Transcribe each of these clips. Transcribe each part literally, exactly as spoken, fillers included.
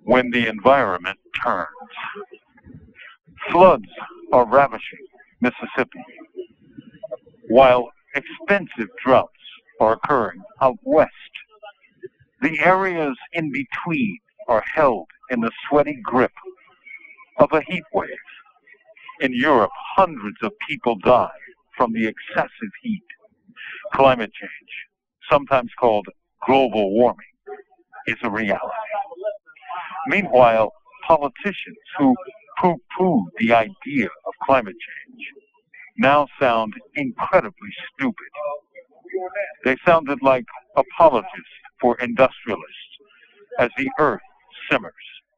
when the environment turns. Floods are ravaging Mississippi, while expensive droughts are occurring out west. The areas in between are held in the sweaty grip of a heat wave. In Europe, hundreds of people die from the excessive heat. Climate change, sometimes called global warming, is a reality. Meanwhile, politicians who poo-poo the idea of climate change now sound incredibly stupid. They sounded like apologists for industrialists as the earth simmers.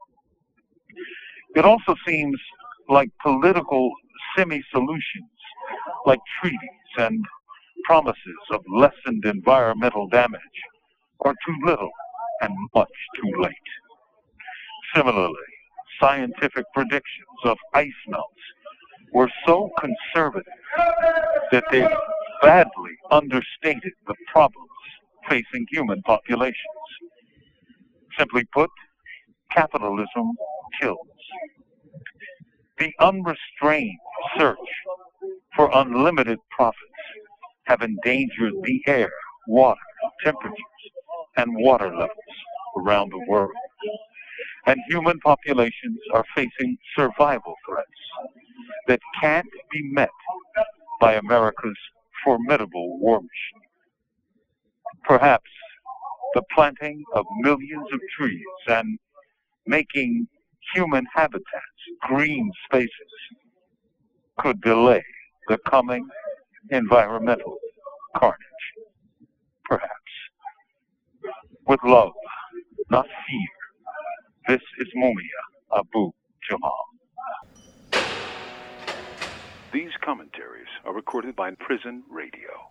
It also seems like political semi-solutions, like treaties and promises of lessened environmental damage, are too little and much too late. Similarly, scientific predictions of ice melts were so conservative that they badly understated the problems facing human populations. Simply put, capitalism kills. The unrestrained search for unlimited profits have endangered the air, water, temperatures, and water levels around the world. And human populations are facing survival threats that can't be met by America's formidable war machine. Perhaps the planting of millions of trees and making human habitats green spaces could delay the coming environmental carnage. Perhaps. With love, not fear, this is Mumia Abu Jamal. These commentaries are recorded by Prison Radio.